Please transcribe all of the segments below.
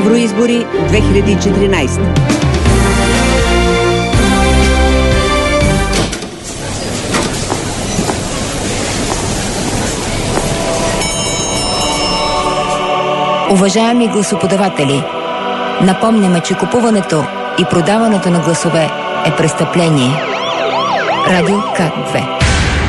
Евроизбори 2014. Уважаеми гласоподаватели, напомняме, че купуването и продаването на гласове е престъпление. Радио К2.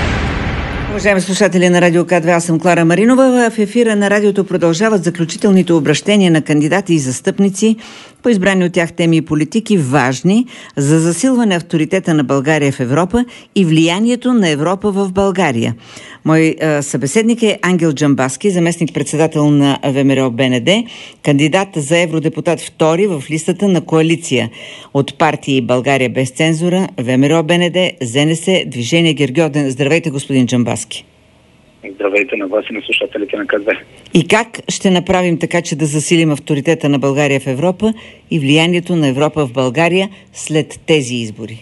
Уважаеми слушатели на Радио К2, аз съм Клара Маринова. В ефира на радиото продължават заключителните обращения на кандидати и застъпници по избрани от тях теми и политики, важни за засилване авторитета на България в Европа и влиянието на Европа в България. Мой събеседник е Ангел Джамбазки, заместник-председател на ВМРО-БНД, кандидат за евродепутат втори в листата на коалиция от партии България без цензура, ВМРО-БНД, ЗНС, Движение Гергьоден. Здравейте, господин Джамбазки. Здравейте на вас и на слушателите на К2. И как ще направим така, че да засилим авторитета на България в Европа и влиянието на Европа в България след тези избори?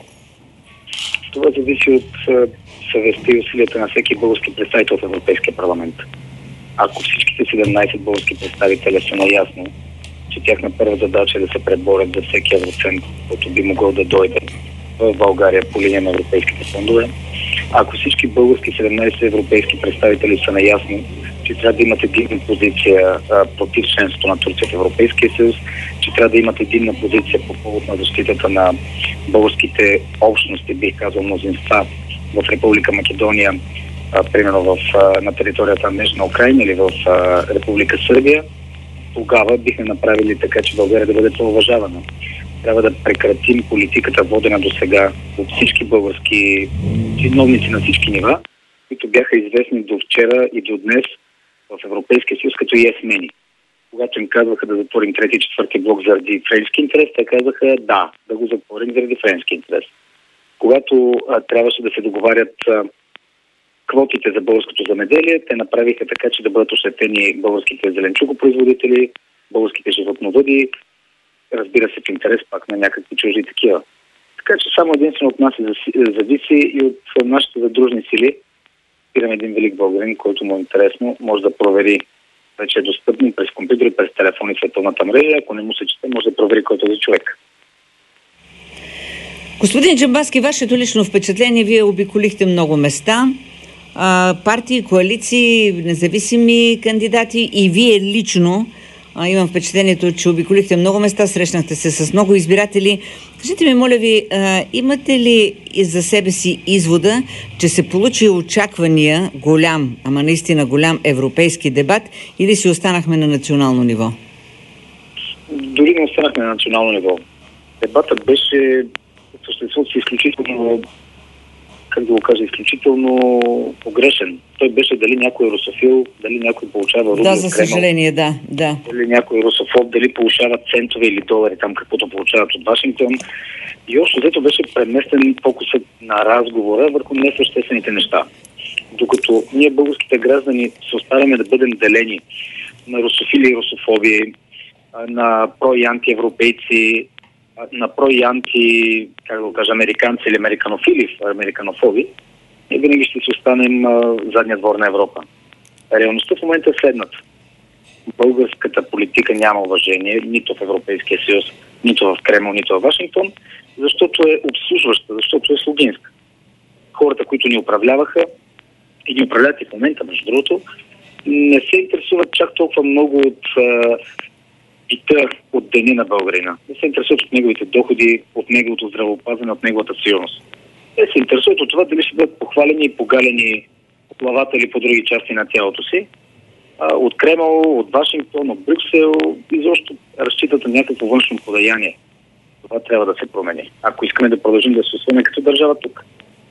Това зависи от съвестта и усилията на всеки български представител в Европейския парламент. Ако всичките 17 български представители са наясно, че тяхна първа задача е да се преборят за всеки евроцент, който би могъл да дойде в България по линия на европейските фондове, ако всички български 17 европейски представители са наясно, че трябва да имат единна позиция против членството на Турция в Европейския съюз, че трябва да имат единна позиция по повод на защитата на българските общности, бих казал мнозинства в Република Македония, примерно на територията на Украйна или в Република Сърбия, тогава бихме направили така, че България да бъде по-уважавана. Трябва да прекратим политиката, водена до сега от всички български чиновници на всички нива, които бяха известни до вчера и до днес в Европейския съюз като есмени. Когато им казваха да затворим трети и четвърти блок заради френски интерес, те казаха да го затворим заради френски интерес. Когато трябваше да се договарят квотите за българското земеделие, те направиха така, че да бъдат ощетени българските зеленчукопроизводители, българските животновъди, разбира се, в интерес пак на някакви чужди такива. Така че само единствено от нас зависи и от нашите задружни сили. Спираме един велик българин, който му е интересно, може да провери, вече е достъпно през компютър, през телефон и световната мрежа. Ако не му се чете, може да провери който е човек. Господин Джамбазки, вашето лично впечатление, вие обиколихте много места, партии, коалиции, независими кандидати и вие лично, имам впечатлението, че обиколихте много места, срещнахте се с много избиратели. Кажете ми, моля ви, имате ли за себе си извода, че се получи очаквания голям, ама наистина голям европейски дебат, или си останахме на национално ниво? Дори не останахме на национално ниво. Дебатът беше съществото си изключително, как да го кажа, изключително погрешен. Той беше дали някой е русофил, дали някой получава рубли от Кремъл. Да, за съжаление, да. Дали някой русофоб, дали получават центове или долари, там каквото получават от Вашингтон. И общо взето беше преместен фокусът на разговора върху несъществените неща. Докато ние, българските граждани, се оставяме да бъдем делени на русофили и русофоби, на про- и антиевропейци, на про- и анти, как да го кажа, американци или американофоби, и винаги ще си останем задния двор на Европа. Реалността в момента е следната. Българската политика няма уважение нито в Европейския съюз, нито в Кремъл, нито в Вашингтон, защото е обслужваща, защото е слугинска. Хората, които ни управляваха и ни управляват и в момента, между другото, не се интересуват чак толкова много от пита от деня на българина. Не се интересуват от неговите доходи, от неговото здравеопазване, от неговата сигурност. Те се интересуват от това дали ще бъдат похвалени и погалени плаватели по други части на тялото си. От Кремъл, от Вашингтон, от Брюксел, изобщо разчитат на някакво външно подаяние. Това трябва да се промени. Ако искаме да продължим да се освоим като държава тук.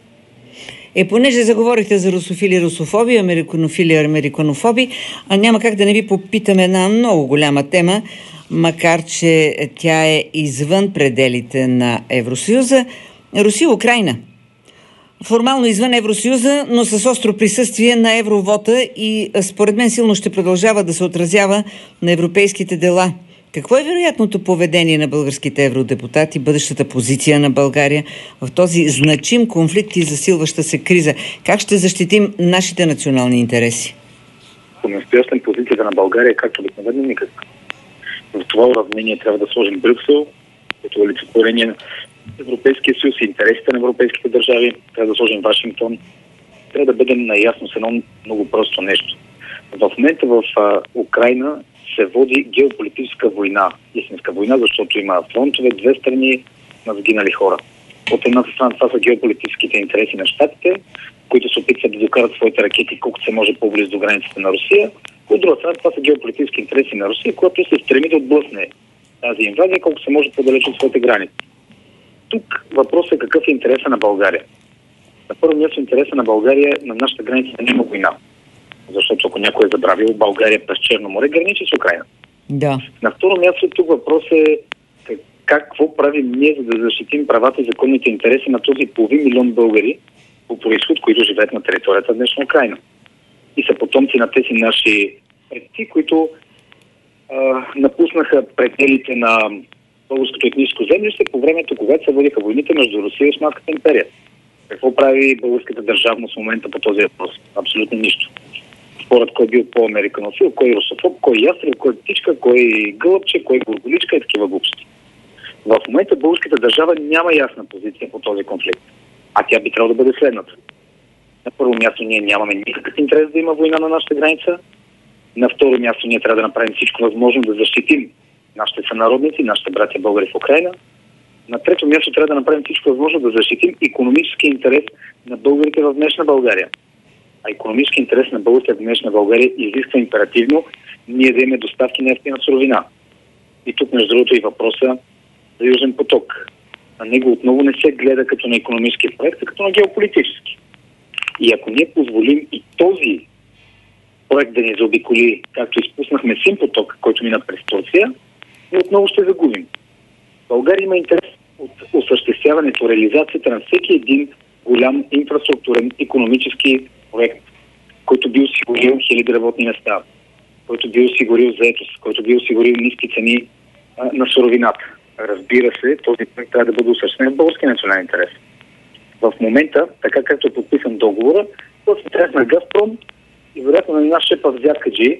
Понеже заговорихте за русофили, русофоби, американофили, американофоби, няма как да не ви попитаме една много голяма тема, макар че тя е извън пределите на Евросъюза. Русия-Украйна. Формално извън Евросъюза, но с остро присъствие на евровота и според мен силно ще продължава да се отразява на европейските дела. Какво е вероятното поведение на българските евродепутати, бъдещата позиция на България в този значим конфликт и засилваща се криза? Как ще защитим нашите национални интереси? По настоящен позицията на България, както обикновено, никак. В това уравнение трябва да сложим Брюксел, като олицетворение на Европейския съюз и интересите на европейските държави. Трябва да сложим Вашингтон. Трябва да бъдем наясно с едно много просто нещо. В момента в Украйна се води геополитическа война. Истинска война, защото има фронтове, две страни, на загинали хора. От една страна това са геополитическите интереси на щатите, които се опитват да докарат своите ракети колкото се може по-близо до границите на Русия. От друга страна това са геополитически интереси на Русия, която се стреми да отблъсне тази инвазия колко се може по-далеч от своите граници. Тук въпросът е какъв е интереса на България. На първо място интереса на България на нашата граница няма война. Защото ако някой е забравил, България през Черно море граничи с Украйна. Да. На второ място тук въпрос е какво правим ние, за да защитим правата и законните интереси на този половин милион българи по произход, които живеят на територията на днешна Украйна. И са потомци на тези наши предци, които напуснаха пределите на българското етническо землище по времето, когато се водиха войните между Русия и Османската империя. Какво прави българската държавност в момента по този въпрос? Абсолютно нищо. Според кой бил по-американофил, кой русофоб, кой ястреб, кой птичка, кой гълъбче, кой горголичка и такива глупости. В момента българската държава няма ясна позиция по този конфликт. А тя би трябвало да бъде следната. На първо място ние нямаме никакъв интерес да има война на нашата граница. На второ място ние трябва да направим всичко възможно да защитим нашите сънародници, нашите братя българи в Украйна. На трето място трябва да направим всичко възможно да защитим икономически интерес на българите в днешна България. А икономически интерес на българите в днешна България изисква императивно ние да имаме доставки на евтина суровина. И тук между другото и въпроса за Южен поток. На него отново не се гледа като на икономически проект, а като на геополитически. И ако ние позволим и този проект да ни заобиколи, както изпуснахме Син поток, който мина през Турция, и отново ще загубим. България има интерес от осъществяването, реализацията на всеки един голям инфраструктурен икономически проект, който би осигурил хиляди работни места, който би осигурил заетост, който би осигурил ниски цени на суровината. Разбира се, този проект трябва да бъде осъществен в български национален интерес. В момента, така както е подписан договора, в интерес на Газпром и вероятно на нашия павзяткаджи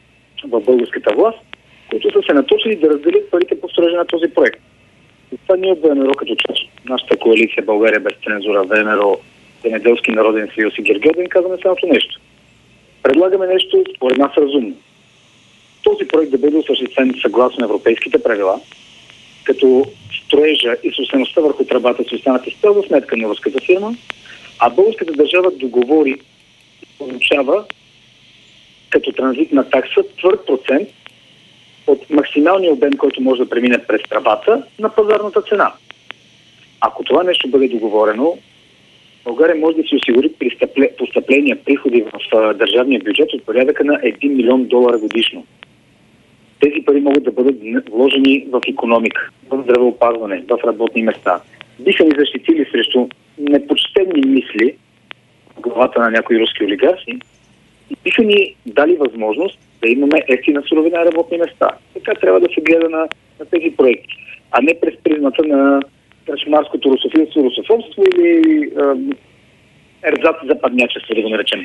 в българската власт, които са се наточили да разделят парите по строежа на този проект. И това ние от ВМРО като част нашата коалиция България без цензура, ВМРО, Земеделски народен съюз и Гергьовден да им казваме самото нещо. Предлагаме нещо според нас разумно. Този проект да бъде осъществен съгласно европейските правила, като строежа и собствеността върху тръбата си останат изцяло сметка на руската фирма, а българската държава договори и получава като транзитна такса твърд процент от максималния обем, който може да премине през тръбата на пазарната цена. Ако това нещо бъде договорено, България може да си осигури постъпления, приходи в държавния бюджет от порядъка на $1 милион годишно. Тези пари могат да бъдат вложени в икономика, в здравеопазване, в работни места. Биха ни защитили срещу непочтени мисли в главата на някои руски олигарси и биха ни дали възможност да имаме евтина суровина и работни места. Така трябва да се гледа на тези проекти, а не през призмата на кръчмарското русофилство, русофобство или ерзац западнячество, да го наречем.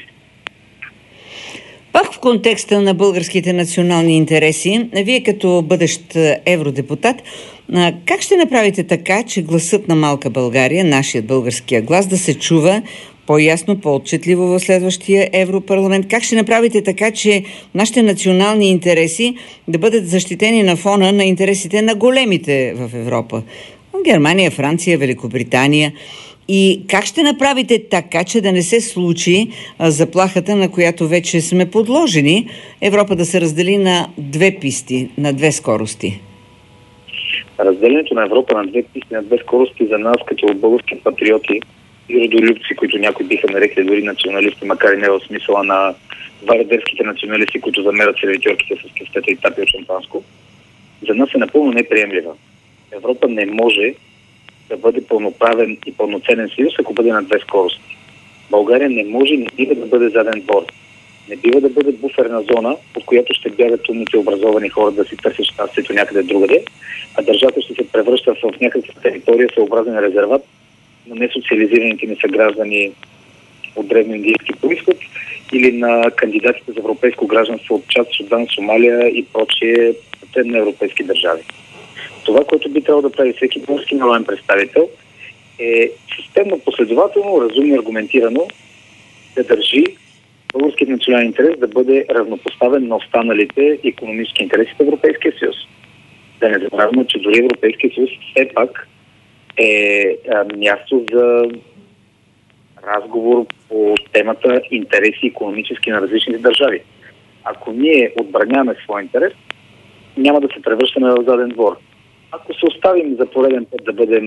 Пак в контекста на българските национални интереси, вие като бъдещ евродепутат, как ще направите така, че гласът на малка България, нашият българския глас, да се чува по-ясно, по-отчетливо в следващия Европарламент? Как ще направите така, че нашите национални интереси да бъдат защитени на фона на интересите на големите в Европа? Германия, Франция, Великобритания. И как ще направите така, че да не се случи заплахата, на която вече сме подложени, Европа да се раздели на две писти, на две скорости? Разделението на Европа на две писти, на две скорости за нас, като български патриоти и родолюбци, които някои биха нарекли дори националисти, макар и не в смисъла на варадерските националисти, които замерят сервитьорките с кефтета и тапи от шампанско, за нас е напълно неприемлива. Европа не може да бъде пълноправен и пълноценен съюз, ако бъде на две скорости. България не може, не бива да бъде заден двор. Не бива да бъде буферна зона, от която ще бягат умните образовани хора да си търсят щастието някъде другаде, а държавата ще се превръща в някаква територия, съобразен резерват на несоциализираните ни съграждани от древноиндийски произход или на кандидатите за европейско гражданство от Чад, Судан, Сомалия и прочие 27 на европейски държави. Това, което би трябвало да прави всеки български народен представител, е системно, последователно, разумно, аргументирано да държи българският национален интерес да бъде равнопоставен на останалите икономически интереси в Европейския съюз. Да не забравяме, че дори Европейския съюз все пак е място за разговор по темата интереси икономически на различните държави. Ако ние отбраняваме своя интерес, няма да се превръщаме в заден двор. Ако се оставим за пореден път да бъдем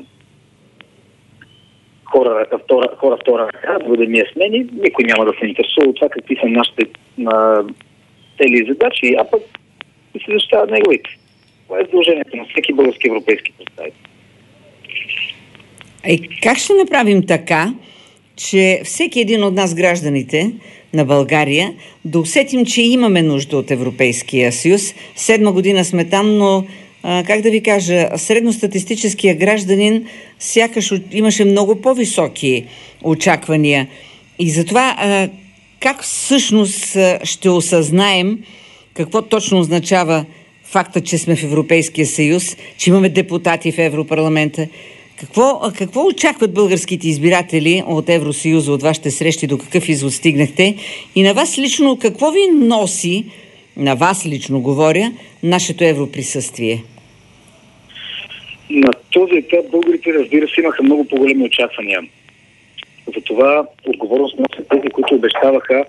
хора втора ръка, да бъдем яснени, никой няма да се интересува от това какви са нашите цели и задачи, а пък и се защитават неговите. Това е задължението на всеки български европейски представител. Как ще направим така, че всеки един от нас, гражданите на България, да усетим, че имаме нужда от Европейския съюз? 7 година сме там, но как да ви кажа, средностатистическия гражданин сякаш имаше много по-високи очаквания. И затова как всъщност ще осъзнаем какво точно означава факта, че сме в Европейския съюз, че имаме депутати в Европарламента? Какво очакват българските избиратели от Евросъюза, от вашите срещи, до какъв извод стигнахте? И на вас лично, какво ви носи, на вас лично говоря, нашето европрисъствие? На този етап българите, разбира се, имаха много по-големи очаквания. Затова отговорност носят тези, които обещаваха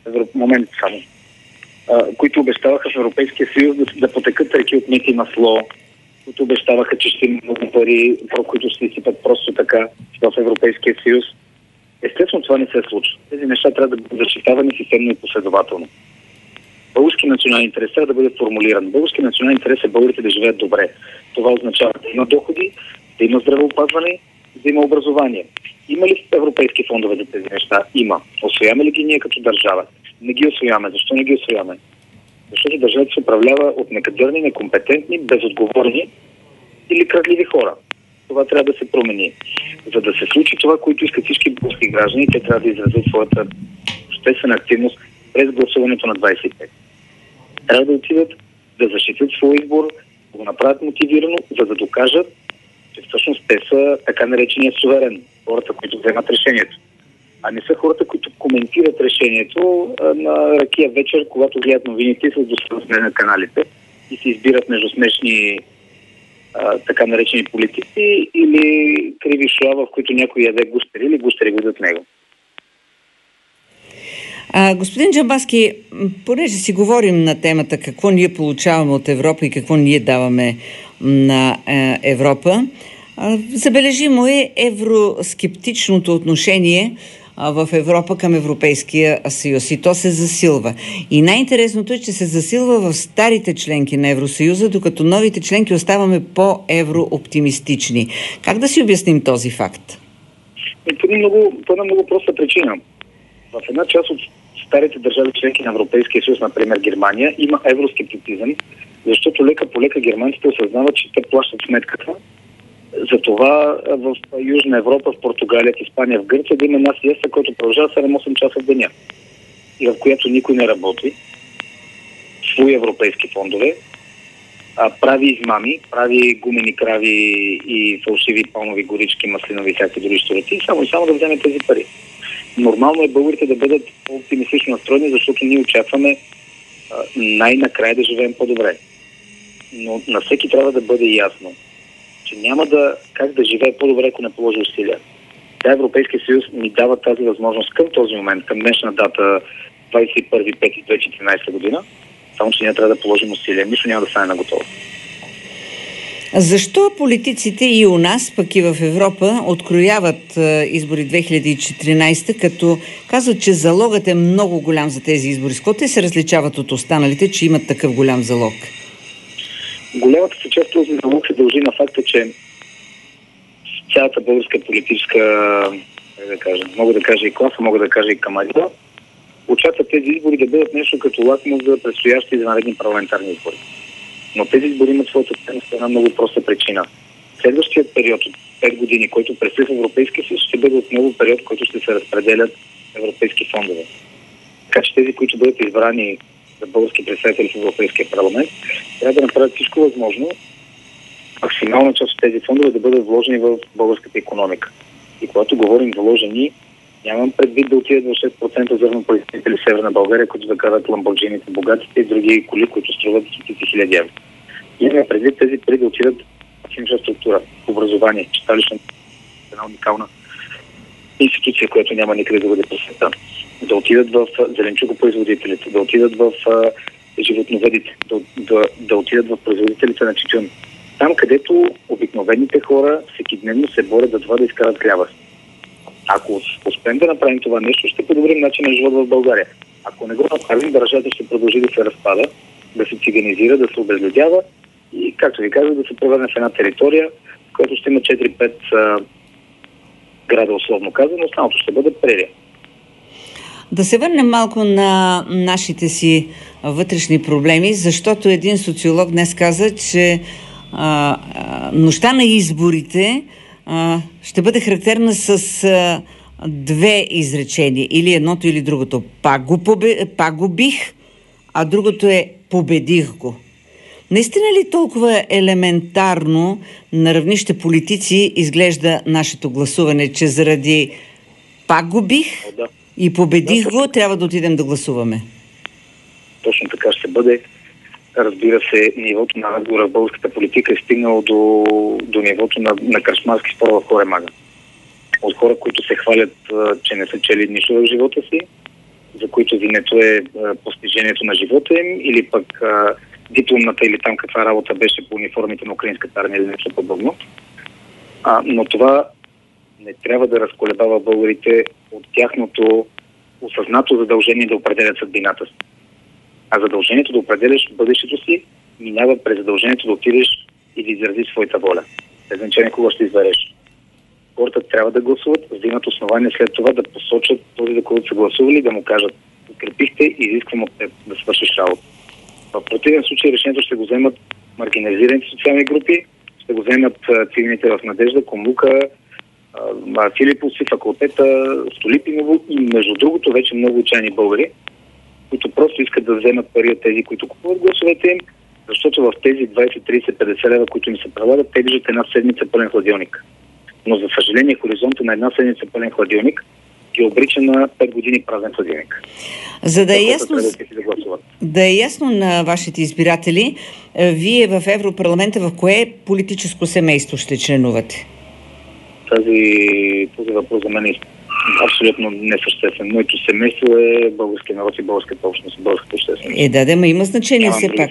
които обещаваха в Европейския съюз да потекат реки от мити и масло, които обещаваха, че ще има много пари, които ще изсипат просто така в Европейския съюз. Естествено, това не се случва. Тези неща трябва да бъдат защитавани системно и последователно. Български национален интерес трябва да бъде формулиран. Български национален интерес е българите да живеят добре. Това означава да има доходи, да има здравеопазване, да има образование. Има ли европейски фондове за тези неща? Има. Освояваме ли ги ние като държава? Не ги освояваме. Защо не ги освояваме? Защото държавата се управлява от некадърни, некомпетентни, безотговорни или крадливи хора. Това трябва да се промени. За да се случи това, което искат всички български граждани, те трябва да изразят своята обществена активност през гласуването на 25. Трябва да отидат да защитят своя избор, да го направят мотивирано, за да докажат, че всъщност те са така наречения суверен, хората, които вземат решението. А не са хората, които коментират решението на ракия вечер, когато гледат новините с досъдъсне на каналите и се избират между смешни така наречени политици или криви шоа, в които някой яде гущери или гущери годят него. Господин Джамбазки, понеже си говорим на темата какво ние получаваме от Европа и какво ние даваме на Европа, забележимо е евроскептичното отношение в Европа към Европейския съюз и то се засилва. И най-интересното е, че се засилва в старите членки на Евросъюза, докато новите членки оставаме по-еврооптимистични. Как да си обясним този факт? По една много проста причина. В една част от старите държави членки на Европейския съюз, например Германия, има евроскептицизъм, защото лека по лека германците осъзнават, че те плащат сметката. Затова в Южна Европа, в Португалия, в Испания, в Гърция да има една сиеста, която продължава 7-8 часа в деня и в която никой не работи, свои европейски фондове, прави измами, прави гумени крави и фалшиви палмови горички, маслинови и всякакви други щурати и само да вземе тези пари. Нормално е българите да бъдат по-оптимистично настроени, защото ние очакваме най-накрая да живеем по-добре. Но на всеки трябва да бъде ясно, че няма как да живее по-добре, ако не положи усилия. Да, Европейския съюз ни дава тази възможност към този момент, към днешна дата 21.5.2014 година, само че ние трябва да положим усилия. Нищо няма да стане наготово. Защо политиците и у нас, пък и в Европа, открояват избори 2014, като казват, че залогът е много голям за тези избори? С какво те се различават от останалите, че имат такъв голям залог? Голямата се често залог се дължи на факта, че цялата българска политическа, мога да кажа и класа, мога да кажа и камарила, очакват тези избори да бъдат нещо като лакмус за предстоящи извънредни парламентарни избори. Но тези избори имат своята ценност една много проста причина. Следващият период от 5 години, който предстои в Европейския съюз, ще бъде отново период, който ще се разпределят европейски фондове. Така че тези, които бъдат избрани за български представители в Европейския парламент, трябва да направят всичко възможно максимална част от тези фондове да бъдат вложени в българската икономика. И когато говорим вложени, нямам предвид да отидат в 6% зърнопроизводители в Северна България, които да карат ламборджините, богатите и други коли, които струват стотици хиляди евро. Имаме предвид тези пари да отидат в инфраструктура, в образование, читалищна, една уникална институция, която няма никъде да бъде по света. Да отидат в зеленчукопроизводителите, да отидат в животновъдите, да отидат в производителите на тютюн. Там, където обикновените хора всекидневно се борят за това да изкарат хляба. Ако успеем да направим това нещо, ще подобрим начин на живот в България. Ако не го направим, държавата ще продължи да се разпада, да се циганизира, да се обезлюдява и, както ви казах, да се превърне в една територия, в която ще има 4-5 града, условно казано, останалото ще бъде прерия. Да се върнем малко на нашите си вътрешни проблеми, защото един социолог днес каза, че нощта на изборите ще бъде характерна с две изречения. Или едното, или другото. Пак го бих, а другото е победих го. Наистина ли толкова елементарно на равнище политици изглежда нашето гласуване, че заради пак го бих и победих го, трябва да отидем да гласуваме? Точно така ще бъде. Разбира се, нивото на разговора в българската политика е стигнало до нивото на кръчмарски спор в Коремага. От хора, които се хвалят, че не са чели нищо в живота си, за които винето е постижението на живота им, или пък дипломната или там каква работа беше по униформите на украинската армия или нещо подобно. Но това не трябва да разколебава българите от тяхното осъзнато задължение да определят съдбината си. А задължението да определяш бъдещето си минава през задължението да отидеш и да изразиш своята воля. Без значение кога ще избереш. Хората трябва да гласуват, за да имат основание след това да посочат този, за който са гласували, да му кажат: подкрепихте и изисквам от теб да свършиш работа. В противен случай решението ще го вземат маргинализираните социални групи, ще го вземат цивилните в Надежда, Комука, Филиповци, Факултета, Столипиново и между другото вече много отчаяни българи, които просто искат да вземат пари от тези, които купуват гласовете им, защото в тези 20, 30, 50 лева, които им се предлагат, те виждат една седмица пълен хладилник. Но за съжаление хоризонта на една седмица пълен хладилник ги обрича на 5 години празен хладилник. За да е ясно на вашите избиратели, вие в Европарламента в кое политическо семейство ще членувате? Този въпрос за мен е абсолютно несъществен. Моето семейство е българския народ и българската общност, българската общественост. Има значение все пак.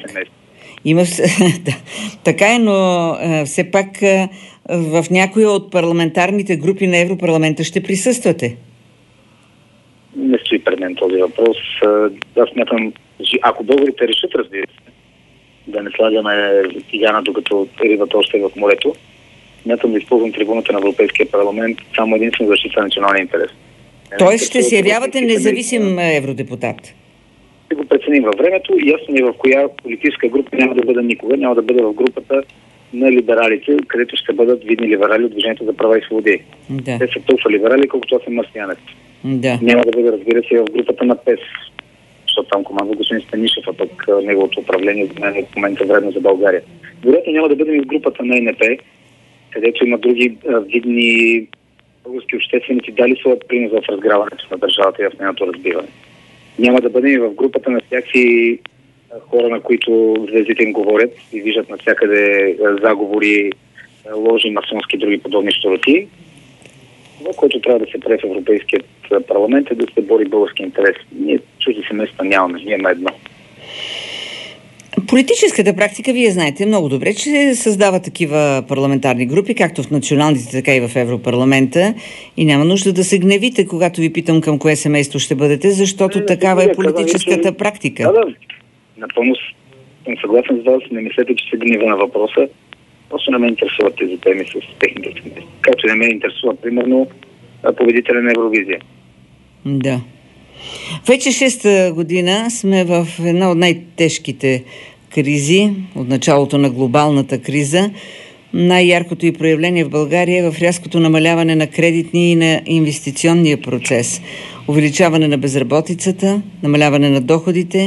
Така е, но все пак в някои от парламентарните групи на Европарламента ще присъствате. Не стои пред мен този въпрос. Аз смятам, ако българите решат, разбира се, да не слагаме тигана, докато рибата още е в морето, смятам да използвам трибуната на Европейския парламент само единствено защита на националния интерес. Тоест ще се явявате независим евродепутат? Ще го преценим във времето и ясно е в коя политическа група няма да бъда никога. Няма да бъда в групата на либералите, където ще бъдат видни либерали от Движението за права и свободи. Да. Те са толкова либерали, колкото аз съм марсианец. Да. Няма да бъде, разбира се, в групата на ПЕС, защото там командва господин Станишев, а пък неговото управление за мен е в момента вредно за България. Вероятно няма да бъдем и в групата на НП, където има други видни български общественици, дали своят принос в разграването на държавата и в нейното разбиване. Няма да бъдем и в групата на всякакви хора, на които звездите им говорят и виждат навсякъде заговори, ложи, масонски и други подобни щуроти. Това, което трябва да се прави в Европейският парламент, е да се бори български интерес. Ние чужди семейства нямаме, ние имаме едно. Политическата практика, вие знаете много добре, че създава такива парламентарни групи, както в националните, така и в Европарламента. И няма нужда да се гневите, когато ви питам към кое семейство ще бъдете, защото такава е политическата практика. Да. Напълно съм съгласен с вас. Не мислете, че се гнева на въпроса. Просто не ме интересуват тези теми с техните семейства. Както не ме интересува, примерно, победителя на Евровизия. Да. Вече 6-та година сме в една от най-тежките кризи, от началото на глобалната криза. Най-яркото и проявление в България е в рязкото намаляване на кредитния и на инвестиционния процес. Увеличаване на безработицата, намаляване на доходите,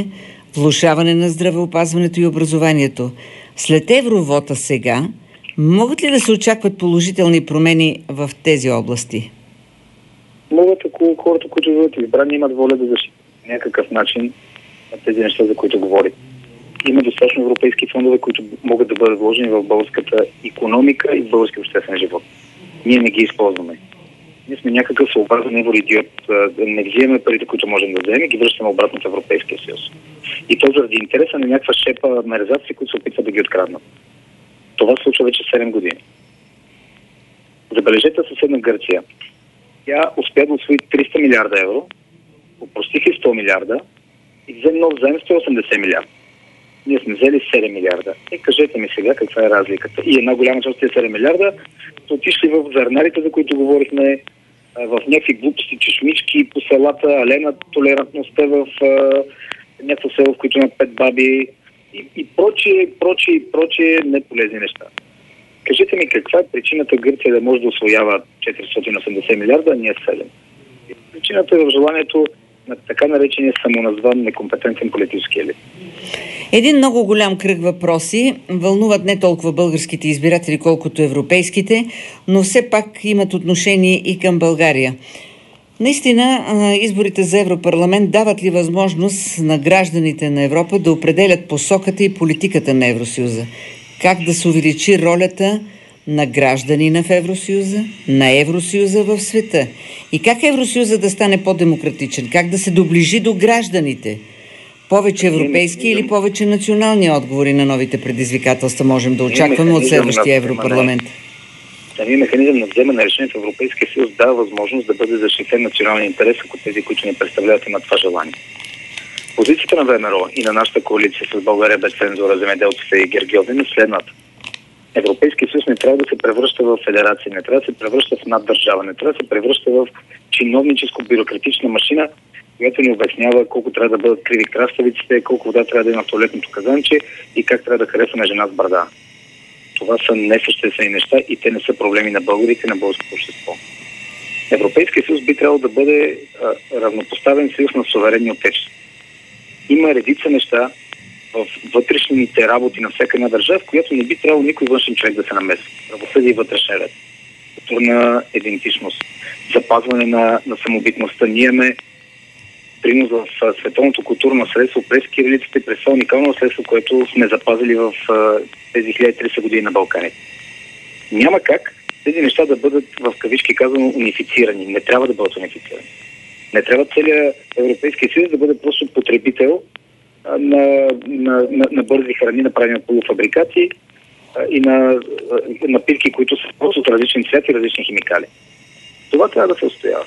влошаване на здравеопазването и образованието. След евровота сега, могат ли да се очакват положителни промени в тези области? Могат, ако хората, които бъдат избрани, имат воля да защитят някакъв начин на тези неща, за които говорим. Има достатъчно европейски фондове, които могат да бъдат вложени в българската икономика и в български обществен живот. Ние не ги използваме. Ние сме някакъв съобразен евроидиот. Не взимаме парите, които можем да вземем, и ги връщаме обратно в Европейския съюз. И то заради интереса на някаква шепа мерзаци, които се опитват да ги откраднат. Това се случва вече 7 години. Забележете съседна Гърция. Тя успя да усвои 300 милиарда евро, опростиха 100 милиарда и взе нов заем 180 милиарда. Ние сме взели 7 милиарда. Кажете ми сега каква е разликата. И една голяма част от тези 7 милиарда са отишли в зърнарите, за които говорихме, в някакви глупости, чешмички по селата, алена толерантността в някакво село, в които има 5 баби и прочие неполезни неща. Кажете ми каква е причината Гърция да може да усвоява 480 милиарда, а ние 7. Причината е в желанието на така наречения самоназван некомпетентен политически елит. Един много голям кръг въпроси вълнуват не толкова българските избиратели, колкото европейските, но все пак имат отношение и към България. Наистина, изборите за Европарламент дават ли възможност на гражданите на Европа да определят посоката и политиката на Евросъюза? Как да се увеличи ролята на гражданина в Евросъюза, на Евросъюза в света? И как Евросъюза да стане по-демократичен? Как да се доближи до гражданите? Повече европейски или повече национални отговори на новите предизвикателства можем да очакваме от следващия Европарламент? Самият механизъм на вземане решение в Европейския съюз дава възможност да бъде защитен националния интерес, ако тези, които ни представляват, имат това желание. Позицията на ВМРО и на нашата коалиция с България без цензура, земеделците и Гергьовден е следната. Европейския съюз не трябва да се превръща в федерация, не трябва да се превръща в наддържава, не трябва да се превръща в чиновническо-бюрократична машина, която ни обяснява колко трябва да бъдат криви краставиците, колко вода трябва да има в туалетното казанче и как трябва да харесваме жена с брада. Това са несъществени неща и те не са проблеми на българите и на българското общество. Европейския съюз би трябвало да бъде равнопоставен съюз на суверенни отечества. Има редица неща в вътрешните работи на всяка една държава, в която не би трябвало никой външен човек да се намеси. Правосъдие и вътрешен ред, културна идентичност, запазване на самобитността. Ние имаме принос в световното културно наследство през кирилиците, през това уникално наследство, което сме запазили в тези 1300 години на Балканите. Няма как тези неща да бъдат, в кавички казано, унифицирани. Не трябва да бъдат унифицирани. Не трябва целият Европейски съюз да бъде просто потребител на бързи храни, направени от полуфабрикати и на напитки, които са просто от различни цвят и различни химикали. Това трябва да се устоява.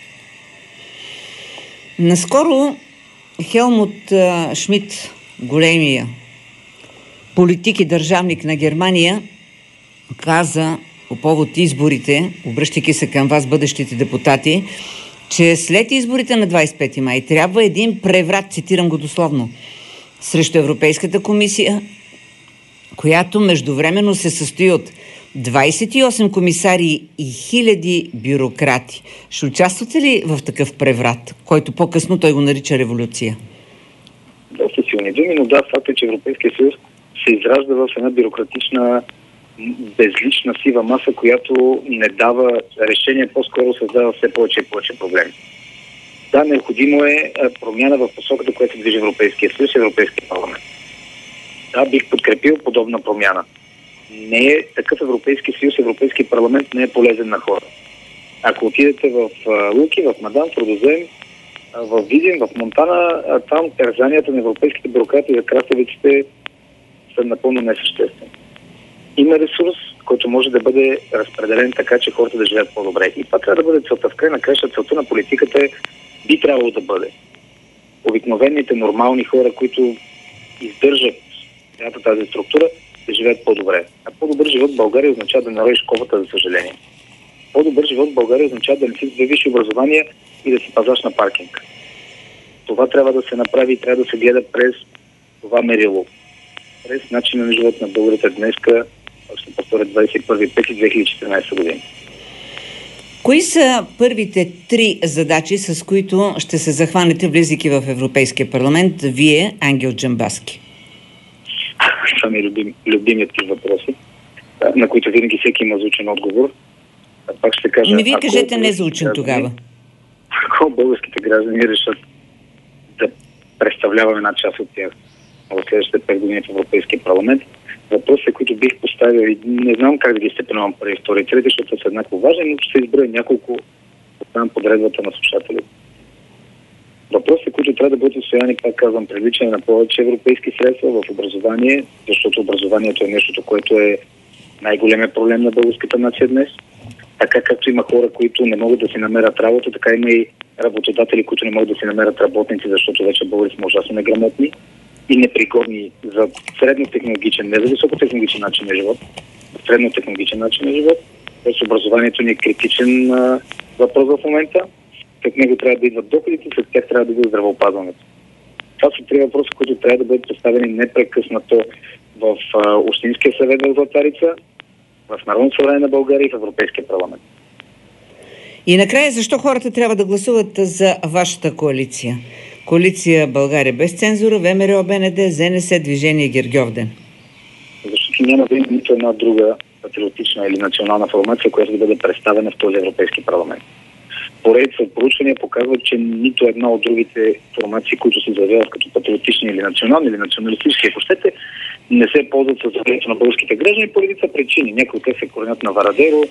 Наскоро Хелмут Шмидт, големия политик и държавник на Германия, каза по повод изборите, обръщайки се към вас, бъдещите депутати, че след изборите на 25 май трябва един преврат, цитирам го дословно, срещу Европейската комисия, която междувременно се състои от 28 комисари и хиляди бюрократи. Ще участвате ли в такъв преврат, който по-късно той го нарича революция? Доста силни думи, но да, факт е, че Европейския съюз се изражда в една бюрократична, безлична сива маса, която не дава решение, по-скоро създава все повече и повече проблеми. Да, необходимо е промяна в посоката, която се движи Европейския съюз и Европейския парламент. Да, бих подкрепил подобна промяна. Не е такъв Европейски съюз, Европейски парламент не е полезен на хора. Ако отидете в Луки, в Мадан, в Родозем, в Видин, в Монтана, там терзанията на европейските бюрократи за краставиците са напълно несъществени. Има ресурс, който може да бъде разпределен така, че хората да живеят по-добре. И това трябва да бъде целта. В край на краща целта на политиката би трябвало да бъде обикновените, нормални хора, които издържат тази структура, да живеят по-добре. А по-добър живот в България означава да не роиш ковата, за съжаление. По-добър живот в България означава да не си две висши образования и да си пазаш на паркинг. Това трябва да се направи и трябва да се гледа през това мерило. През начина на живот на българите днеска, ще повторя 21.5.2014 година. Кои са първите 3 задачи, с които ще се захванете, влизайки в Европейския парламент, вие, Ангел Джамбазки? Това ми е любимият ти въпроси, на които винаги всеки има звучен отговор. Пак ще кажа... Вие кажете незвучен тогава. Ако българските граждани решат да представляваме една част от тях в следващите 5 години в Европейския парламент, въпросите, които бих поставил, и не знам как да ги степенувам първи, втори, трети, защото са еднакво важни, но ще се изброя няколко от подредбата на слушателите. Въпросите, които трябва да бъдат отстояни, пак казвам, привличане на повече европейски средства в образование, защото образованието е нещото, което е най-големият проблем на българската нация днес. Така както има хора, които не могат да си намерят работа, така има и работодатели, които не могат да си намерят работници, защото вече българи сме ужасно неграмотни и непригодни за среднотехнологичен, не за високотехнологичен начин на живот, среднотехнологичен начин на живот. Тоест образованието ни е критичен въпрос в момента. След него трябва да идват доходите, след тях трябва да бъде здравеопазването. Това са 3 въпроса, които трябва да бъдат представени непрекъснато в Общинския съвет в Златарица, в Народното събрание на България и в Европейския парламент. И накрая, защо хората трябва да гласуват за вашата коалиция? Коалиция България без цензура, ВМРО, БНД, ЗНС, Движение Гергьовден. Защото няма да има нито една друга патриотична или национална формация, която да бъде представена в този Европейски парламент. Поредица от проучвания показват, че нито една от другите формации, които се заявяват като патриотични или национални, или националистически, ако щете, не се ползват с доверието на българските граждани по редица причини. Някои от тях се коренят на Варадеро,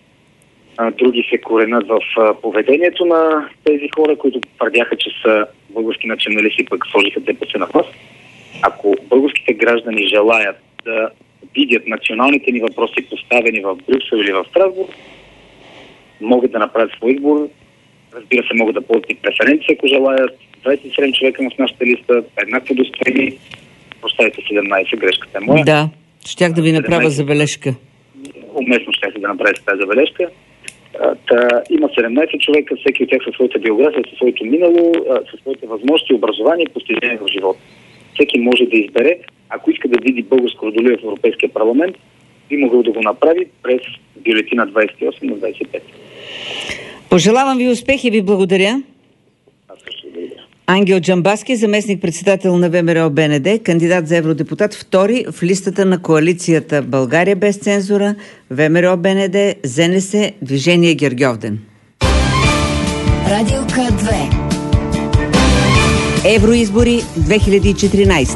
други се коренят в поведението на тези хора, които твърдяха, че са български националисти, пък сложиха ДПС на власт. Ако българските граждани желаят да видят националните ни въпроси поставени в Брюксел или в Страсбург, могат да направят свой избор. Разбира се, могат да ползват и преференции, ако желаят. 27 човека в нашата листа, еднакво достойни. Поставите 17, грешката е моя. Да, щях да ви направя забележка. Уместно щях да направите тази забележка. Има 17 човека, всеки от тях със своята биография, със своето минало, със своите възможности, образование и постижение в живота. Всеки може да избере. Ако иска да види българско родолюбие в Европейския парламент, би могъл да го направи през бюлетина 28 на 25. Пожелавам ви успех и ви благодаря. Аз също благодаря. Ангел Джамбазки, заместник-председател на ВМРО БНД, кандидат за евродепутат, втори в листата на коалицията България без цензура, ВМРО БНД, ЗНС, Движение Гергьовден. Радио К2. Евроизбори 2014.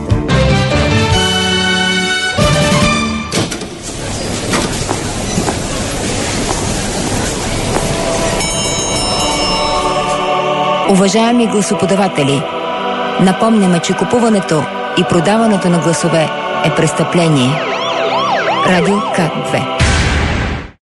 Уважаеми гласоподаватели, напомняме, че купуването и продаването на гласове е престъпление. Радио К2.